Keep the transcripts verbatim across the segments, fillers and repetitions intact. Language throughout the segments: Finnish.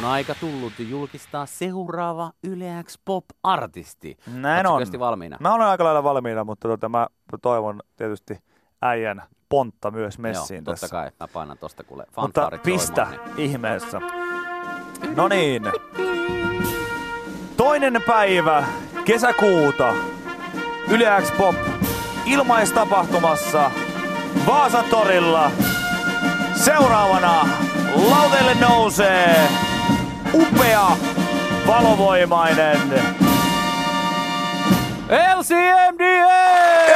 aika tullut julkistaa seuraava Yle X Pop-artisti. Näin on. valmiina? Mä olen aika lailla valmiina, mutta tota, mä toivon tietysti äijän pontta myös messiin Joo, tässä. totta kai. Mä painan tosta kuule Mutta fanfaarit pistä soimaan, niin. ihmeessä. No niin. Toinen päivä kesäkuuta Yle X Pop ilmaistapahtumassa Vaasan torilla. Seuraavana lauteille nousee upea, valovoimainen L C M D F!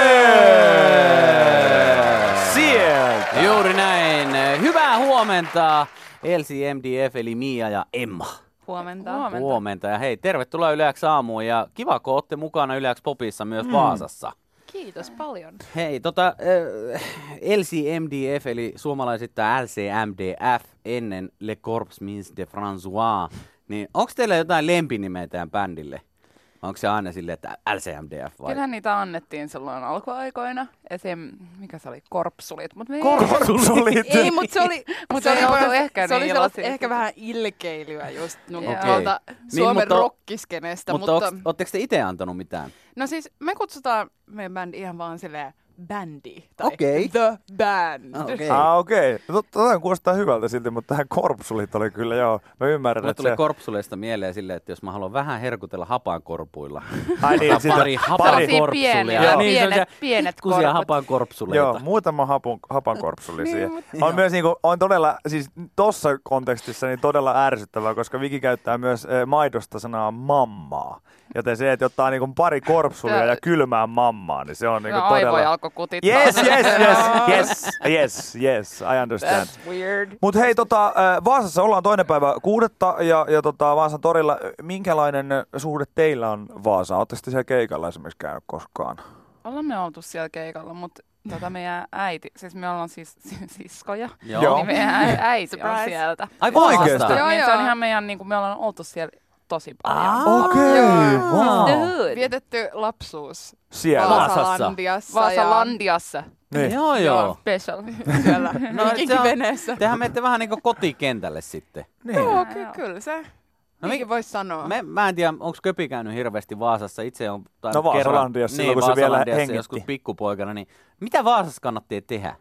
Sieltä! Juuri näin. Hyvää huomenta L C M D F eli Mia ja Emma. Huomenta. Huomenta. Huomenta. Ja hei, tervetuloa Yle X aamuun ja kiva, kun ootte mukana Yle X Popissa myös mm. Vaasassa. Kiitos paljon. Hei, tota, äh, L C M D F eli suomalaisittain L C M D F ennen Le Corps Mins de François, niin onko teillä jotain lempinimeä tämän bändille? Onko se aina silleen, että L C M D F vai? Kyllähän niitä annettiin silloin alkuaikoina. Esim. Mikä se oli? Korpsulit. Mut me Korpsulit? Ei, mutta se oli, mut se, se, oli, ehkä se niin oli iloisia. ehkä vähän ilkeilyä just no, Okei. tuolta Suomen Niin, mutta- rockiskenestä. Mutta, Mutta, mutta ootteko te itse antanut mitään? no siis me kutsutaan meidän bändi ihan vaan silleen bändi. Tai Okei. The Band. Okei. Ah, okei. Okay. Tota kuulostaa hyvältä silti, mutta tähän korpsulit oli kyllä joo. Mä ymmärrän, Mulle että tuli se... korpsuleista mieleen silleen, että jos mä haluan vähän herkutella hapankorpuilla. Ai niin, Ota sitä- pari pari- hapankorpsulia. pieniä, Ja joo. niin, pienet- sellaisia pienet pikkusia korput. hapankorpsuleita. Joo, muutama hapun, hapankorpsuli siihen. Niin, On myös niinku, on todella, siis tossa kontekstissa niin todella ärsyttävää, koska Viki käyttää myös e, maidosta sanaa mammaa. Joten se, että ottaa niinku pari korpsulia ja, Ja- kylmää mammaa, niin se on niinku No, todella... aivoja alkoi kutittaa. Yes, yes, yes, yes, yes, yes, I understand. That's weird. Mutta hei, tota, äh, Vaasassa ollaan toinen päivä kuudetta ja, ja tota, Vaasan torilla. Minkälainen suhde teillä on Vaasaan? Oletteko te siellä keikalla esimerkiksi käynyt koskaan? Ollaan me oltu siellä keikalla, mutta tota meidän äiti, siis me ollaan siis siskoja, Joo. Joo. niin meidän ä- äiti on Surprise. sieltä. Ai Oikeesti? Vaasasta? Joo, Niin se on joo. ihan meidän, niin kuin me ollaan oltu siellä tosi paljon. Ah, Okei, Joo. The wow. hood. Vietetty lapsuus Siellä. Vaasassa. Vaasalandiassa. Vaasalandiassa. Niin. Joo, joo. Special. Ja siellä No, et se on- viikinkiveneessä. Tehän menette vähän niin kuin kotikentälle sitten. Niin. Joo, ky- kyllä se. No Niinkin mi- voisi sanoa. Me, mä en tiedä, onko Köpi käynyt hirveästi Vaasassa. Itse on tainnut No kerran- Vaasalandiassa silloin, niin, kun se vielä Vaasalandiassa hengitti. joskus pikkupoikana. Niin mitä Vaasassa kannattiin tehdä?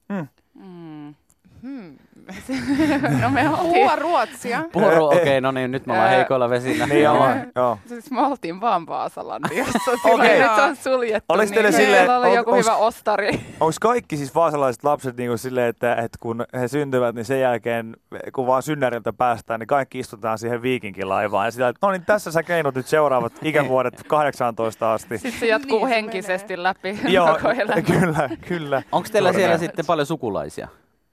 Mm. Hmm. No me oltiin, Puhua ruotsia. Puru, Eh, okei, eh. okay, no niin, nyt me ollaan Ää, heikoilla vesillä. Niin, joo, joo. siis me oltiin vaan Vaasalandiassa. Okei. Silloin nyt se on suljettu. Olis teille niin silleen- meillä oli on- joku onks- hyvä ostari. Onko kaikki siis vaasalaiset lapset niinku silleen, että, että kun he syntyvät, niin sen jälkeen, kun vaan synnäriltä päästään, niin kaikki istutaan siihen viikinkilaivaan. Ja sitä, että no niin, tässä sä keinut nyt seuraavat ikävuodet kahdeksantoista asti. Sitten se jatkuu Niin se henkisesti läpi Joo, koko elämä. kyllä, kyllä. Onko teillä Juuri siellä näin. sitten paljon sukulaisia?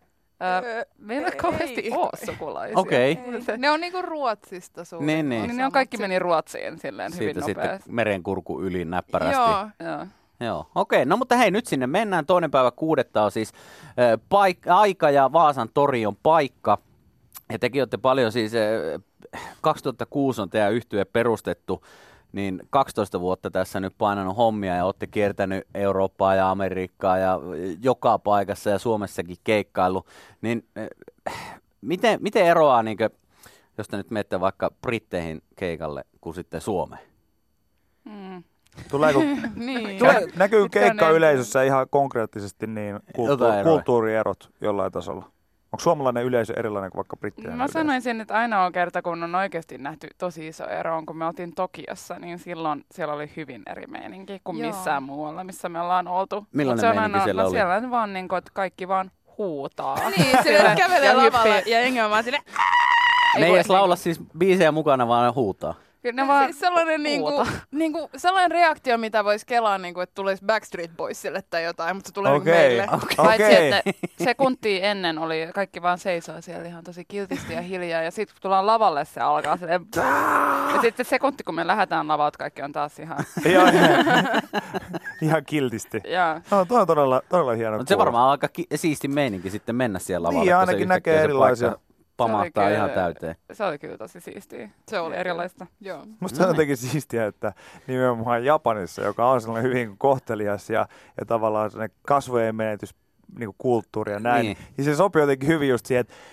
Ö, Meillä ei kauheasti Ei. ole sukulaisia. Okei. Se- Ne on niinku Ruotsista suurin Niin, niin. Niin ne on kaikki meni Ruotsiin silleen hyvin Siitä sitten nopeasti. merenkurku yli näppärästi. Joo. Joo. Joo, okei. No mutta hei, nyt sinne mennään. Toinen päivä kuudetta on siis äh, paik- aika ja Vaasan tori on paikka. Ja tekin olette paljon siis, äh, kaksituhattakuusi on teidän yhtye perustettu, niin kaksitoista vuotta tässä nyt painanut hommia ja olette kiertänyt Eurooppaa ja Amerikkaa ja joka paikassa ja Suomessakin keikkaillut. Niin äh, miten, miten eroaa, niin kuin, jos te nyt menette vaikka Britteihin keikalle, kuin sitten Suomeen? Mm. Tuleeko, Niin. Tulee, näkyy Mitkä on keikkayleisössä ihan konkreettisesti niin kulttu- Jotain eroja. kulttuurierot jollain tasolla? Onko suomalainen yleisö erilainen kuin vaikka brittien Mä yleisö? sanoisin, että ainoa kerta, kun on oikeasti nähty tosi iso ero, on kun me oltiin Tokiossa, niin silloin siellä oli hyvin eri meininki kuin Joo. missään muualla, missä me ollaan oltu. Millainen Mut se on meininki aina, siellä no, oli? siellä on vaan niin kuin, että kaikki vaan huutaa. Niin, se kävelee Ja lavalla hyppii. ja jengi on vaan silleen. Ne ei edes laula siis biisejä mukana, vaan ne huutaa. Kyllä ne vaan Siis sellainen, niinku, huuta. niinku, sellainen reaktio, mitä voisi kelaa, niinku, että tulisi Backstreet Boysille tai jotain, mutta se tulee Okei, niinku meille. okei. Paitsi, Okei. että sekuntia ennen oli kaikki vaan seisoo siellä ihan tosi kiltisti ja hiljaa. Ja sitten kun tullaan lavalle, se alkaa silleen. Ja sitten se sekunti, kun me lähdetään lavalta, kaikki on taas ihan. Joo, ihan kiltisti. Ja, No, tuo on todella, todella hieno Mutta se kuulla. varmaan aika ki- siisti meininki sitten mennä siellä lavalle. Niin, kun ainakin se näkee yhtäkkiä se erilaisia- paikka pamahtaa Se oli ihan kyllä- täyteen. se oli kyllä tosi siistiä. Se oli erilaista. Joo. Musta se on jotenkin siistiä, että nimenomaan Japanissa, joka on sellainen hyvin kohtelias ja, ja tavallaan sellainen kasvojen menetys niin kulttuuri ja näin, Niin. niin. niin se sopii jotenkin hyvin just siihen, että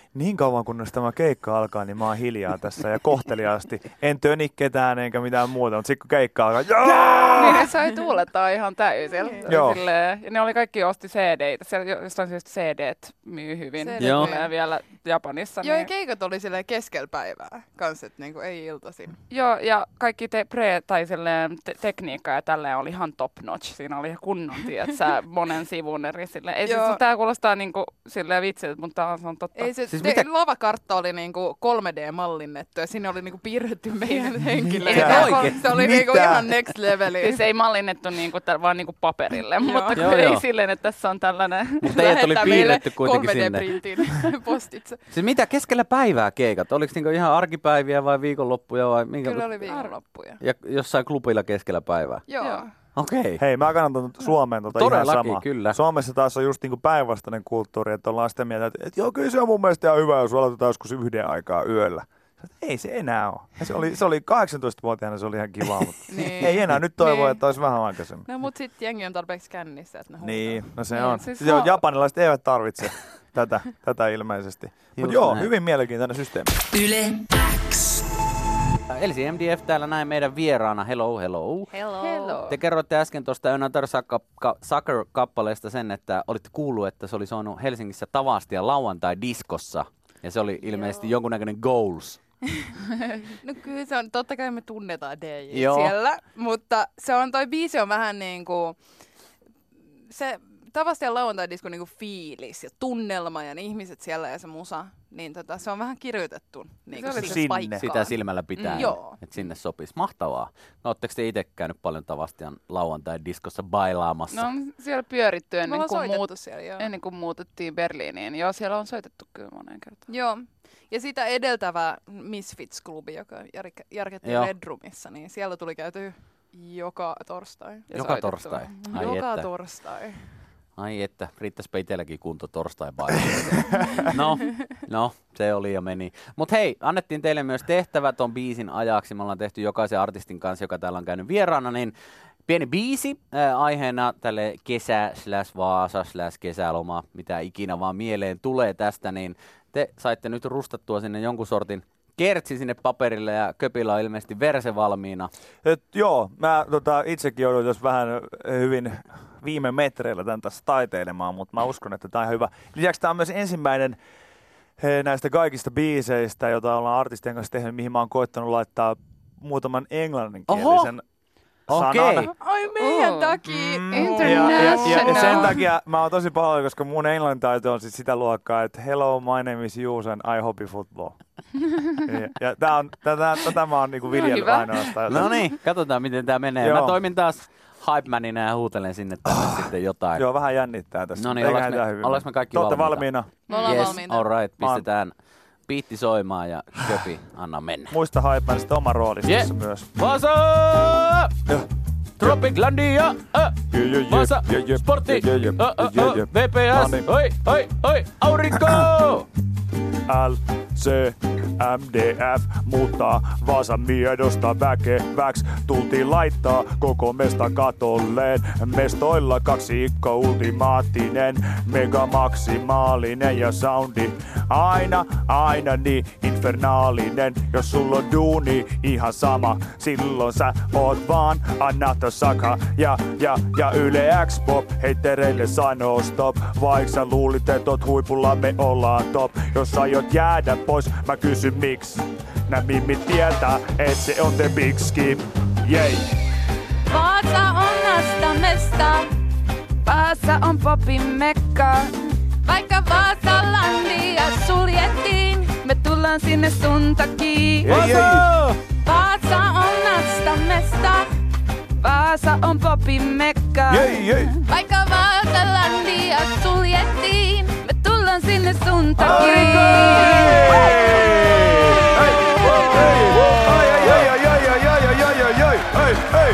niin kauan kunnes tämä keikka alkaa, niin mä oon hiljaa tässä ja kohteliaasti. En töni ketään enkä mitään muuta, mutta sitten kun keikka alkaa, joo! Niin ne sai tuulettaa ihan täysillä. Joo. Silleen, ja ne oli kaikki osti C D:itä. Siellä jostain syystä C D:t myy hyvin. C D:t Joo. Ja vielä Japanissa. Joo, ja Niin. keikat oli silleen keskellä päivää kanssa, että niinku ei iltaisin. Joo, ja kaikki te, pre, tai silleen, te, tekniikka ja tälleen oli ihan top notch. Siinä oli kunnon, tietsä, monen sivun eri silleen. Ei Joo. siis, tää kuulostaa niinku silleen vitsiltä, mutta tää on, se on totta. Ei se, Siis te, mitä- lavakartta oli niinku kolme D-mallinnettu ja sinne oli niinku piirretty meidän henkilöitä. Mitä? Oikeesti? Se oli niinku Mitä? ihan next leveli. Siis ei mallinnettu niinku, tä, vaan niinku paperille, mutta Joo, kun joo. ei silleen, että tässä on tällainen. Mutta teidät oli Lähettää piirretty meille kuitenkin sinne. kolme D-printin postitse. Siis mitä keskellä päivää keikat? Oliko niinku ihan arkipäiviä vai viikonloppuja vai minkä? Kyllä oli viikonloppuja. Ja jossain klubilla keskellä päivää? Joo. Joo. Okei. Okay. Hei, mä kannatan Suomeen tota ihan Todellakin, samaa. kyllä. Suomessa taas on just niinku päinvastainen kulttuuri, että ollaan sitä mieltä, että, että joo, kyllä se on mun mielestä ihan hyvä, jos aloitetaan joskus yhden aikaa yöllä. Ei se enää ole. Ja se oli, se oli kahdeksantoistavuotiaana, se oli ihan kiva, mutta Niin. ei enää. Nyt toivoo, Niin. että olisi vähän aikaisemmin. No mut sit jengi on tarpeeksi kännissä, että ne huutaa. Niin, no se Niin, on. siis Siis on- japanilaiset eivät tarvitse tätä, tätä ilmeisesti. Mutta Just joo, näin. hyvin mielenkiintoinen systeemi. Yle X. Elsi M D F täällä näin meidän vieraana. Hello, hello. Hello. Hello. Te kerroitte äsken tuosta Another Sucker-kappaleesta sen, että olitte kuullut, että se oli soinut Helsingissä Tavastia lauantai-diskossa. Ja se oli ilmeisesti Joo. jonkunnäköinen goals. No kyllä se on, totta kai me tunnetaan D J Joo. siellä, mutta se on, toi biisi on vähän niinku, se Tavastia lauantai-disco niinku fiilis ja tunnelma ja ne ihmiset siellä ja se musa, niin tota, se on vähän kirjoitettu niinku Se oli sinne sinne. paikkaan. Sitä silmällä pitää, Mm, joo. että sinne sopisi. Mahtavaa. No, ootteko te itse käynyt paljon Tavastian lauantai-diskossa bailaamassa? No on siellä pyöritty Me ennen ollaan kuin, soitettu muut, siellä, joo. ennen kuin muutettiin Berliiniin. Joo, siellä on soitettu kyllä moneen kertaan. Joo. Ja sitä edeltävä Misfits-klubi, joka järke- järkettiin Joo. Red Roomissa, niin siellä tuli käyty joka torstai. Ja Joka soitettu. torstai. Ai joka että. torstai. Ai että, riittäisipä itselläkin kunto torstai No, no, se oli ja meni. Mutta hei, annettiin teille myös tehtävä ton biisin ajaksi. Me ollaan tehty jokaisen artistin kanssa, joka täällä on käynyt vieraana, niin pieni biisi ää, aiheena tälle kesä slash Vaasa slash kesäloma, mitä ikinä vaan mieleen tulee tästä, niin te saitte nyt rustattua sinne jonkun sortin kertsi sinne paperille ja Köpillä on ilmeisesti verse valmiina. Et, joo, mä tota, itsekin joudun jos vähän hyvin viime metreillä tämän tässä taiteilemaan, mutta mä uskon, että tämä on hyvä. Lisäksi tämä on myös ensimmäinen he, näistä kaikista biiseistä, joita ollaan artistien kanssa tehnyt, mihin mä oon koittanut laittaa muutaman englanninkielisen Okei. sanan. Ai meidän Oh. takia! Mm, International. ja, ja, ja, ja sen takia mä oon tosi pahoillani, koska mun englannin taito on sit sitä luokkaa, että hello, my name is Juus and I hope football. ja ja tää on, tätä, tätä mä oon niinku viljellyt hyvä. ainoastaan. No niin, katsotaan miten tää menee. Joo. Mä toimin taas hype-manina ja huutelen sinne tänne sitten jotain. Joo, vähän jännittää tässä. No niin, Eiköhän ollaanko tää me, hyvin ollaanko me mene. kaikki Te ootte valmiita? valmiina? Me ollaan yes, valmiita. all right, Mä oon- pistetään biitti soimaan ja Köpi, anna mennä. Muista Hypemanista oma roolisi Yeah. tässä myös. Vasa! Joo. Tropiclandia! Äh. Jee, jee, jee, Vasa! jee, jee, Sportti! jee, jee, Äh, äh, jee, äh. jee. V P No S! niin. Oi, oi, oi! Aurinko! L, C, M D F muuttaa Vaasan miedosta väkeväks. Tultiin laittaa koko mesta katolleen. Mestoilla kaksikko ultimaattinen, mega maksimaalinen ja soundi aina, aina niin infernaalinen. Jos sulla on duuni ihan sama, silloin sä oot vaan Another Sucker. Ja, ja, ja Yle X-pop heittereille sanoo stop. Vaik sä luulit, et oot huipulla, me ollaan top. Jos aiot jäädä pois, mä kysyn miksi. Nää mimmit tietää, et se on the big skip. Jei! Vaasa on nastamesta. Vaasa on popin mekka. Vaikka Vaasalandia suljettiin, me tullaan sinne sun takia. Ei, ei! Vaasa on nastamesta. Vaasa on popin mekka. Jei, jei! Vaikka Vaasalandia suljettiin, me tullaan sinne sun takia. Aurinko! Ai, ai, ai, ai, ai, ai, ai, ai, ai, ai, ai, ai.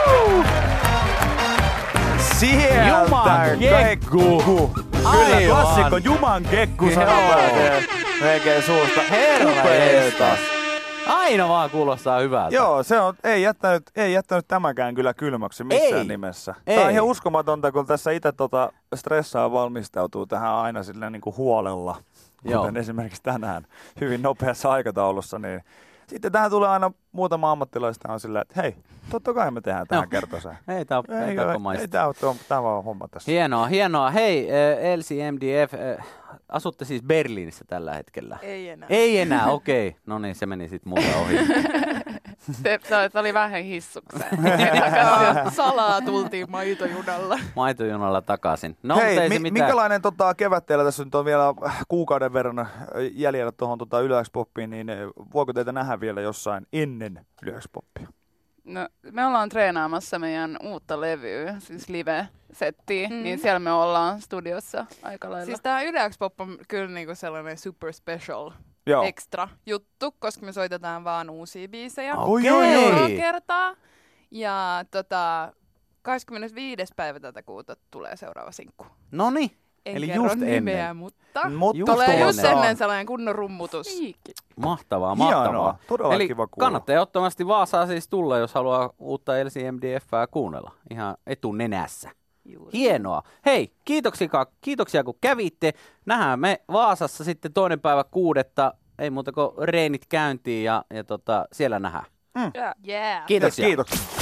Sieltä Juman kekku. Kyllä, Aivan. klassikko Juman kekku Joo. sana pääsee melkein suusta. Herra Upeeta. jestas. Aina vaan kuulostaa hyvältä. Joo, se on, ei jättänyt, ei jättänyt tämäkään kyllä kylmäksi missään Ei. nimessä. Ei. Tämä on ihan uskomatonta, kun tässä itse tota stressaa valmistautuu tähän aina silleen niin kuin huolella. Joo. Kuten esimerkiksi tänään hyvin nopeassa aikataulussa, niin sitten tähän tulee aina muutama ammattilaista on silleen, että hei, totta kai me tehdään tähän Joo. kertoiseen. Ei tää Ei, ei, ei, ei ei tämä ole tämä on homma tässä. Hienoa, hienoa. Hei, äh, Elsi M D F, äh, asutte siis Berliinissä tällä hetkellä? Ei enää. Ei enää, okei. Okay. No niin, se meni sitten muuta ohi. Se, se oli vähän hissukseen. Salaa tultiin maitojunalla. Maitojunalla takaisin. No, Hei, ei mi- se mitään. minkälainen tota, kevät teillä tässä nyt on vielä kuukauden verran jäljellä tuohon tota, Yle-X-poppiin, niin voiko teitä nähdä vielä jossain ennen Yle-X-poppia? No, me ollaan treenaamassa meidän uutta levyä, siis live-settiä, Mm. niin siellä me ollaan studiossa aika lailla. Siis tää Yle X Pop on kyllä niinku sellainen super special Joo. extra juttu, koska me soitetaan vaan uusia biisejä. Oi, Okei. oi, oi. Ekaa kertaa. Ja tota, kahdeskymmenesviides päivä tätä kuuta tulee seuraava sinkku. Noni. En Eli kerro just nimeä, ennen. mutta Mutta Just tulee just ennen. ennen sellainen kunnon rummutus. Siikki. Mahtavaa, Hienoa, mahtavaa. todella Eli kiva kuulla. kannattaa ehdottomasti Vaasaa siis tulla, jos haluaa uutta Elsi M D F:ää kuunnella. Ihan etunenässä. Juuri. Hienoa. Hei, kiitoksia, kiitoksia kun kävitte. Nähdään me Vaasassa sitten toinen päivä kuudetta. Ei muuta kuin reenit käyntiin ja, ja tota, siellä nähdään. Yeah. Yeah. Kiitoksia. Kiitoksia.